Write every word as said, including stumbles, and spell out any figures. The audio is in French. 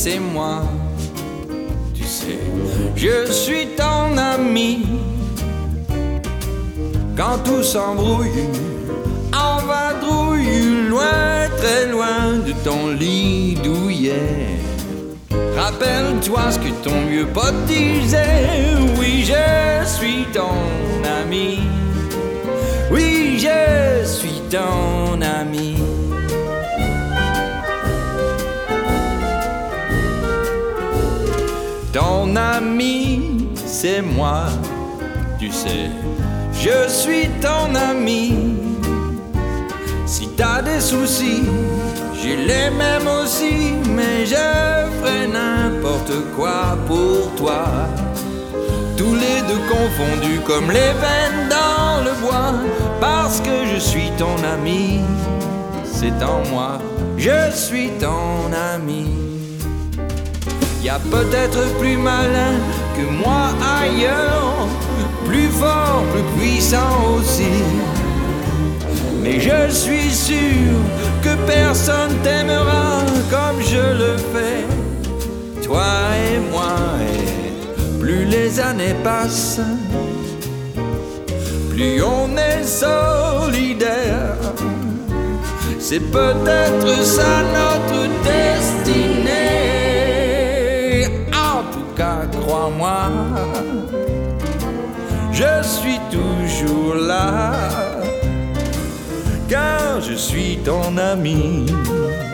c'est moi. Tu sais, je suis ton ami. Quand tout s'embrouille, en vadrouille, loin, très loin de ton lit douillet. Rappelle-toi ce que ton vieux pote disait. Oui, je suis ton ami. Oui, je suis ton ami. Ton ami, c'est moi, tu sais, je suis ton ami. Si t'as des soucis, j'ai les mêmes aussi, mais je ferai n'importe quoi pour toi. Tous les deux confondus comme les veines dans le bois, parce que je suis ton ami, c'est en moi, je suis ton ami. Y a peut-être plus malin que moi ailleurs, plus fort, plus puissant aussi. Mais je suis sûr que personne t'aimera comme je le fais, toi et moi. Et plus les années passent, plus on est solidaire. C'est peut-être ça notre destinée. En tout cas, crois-moi, je suis toujours là, car je suis ton ami.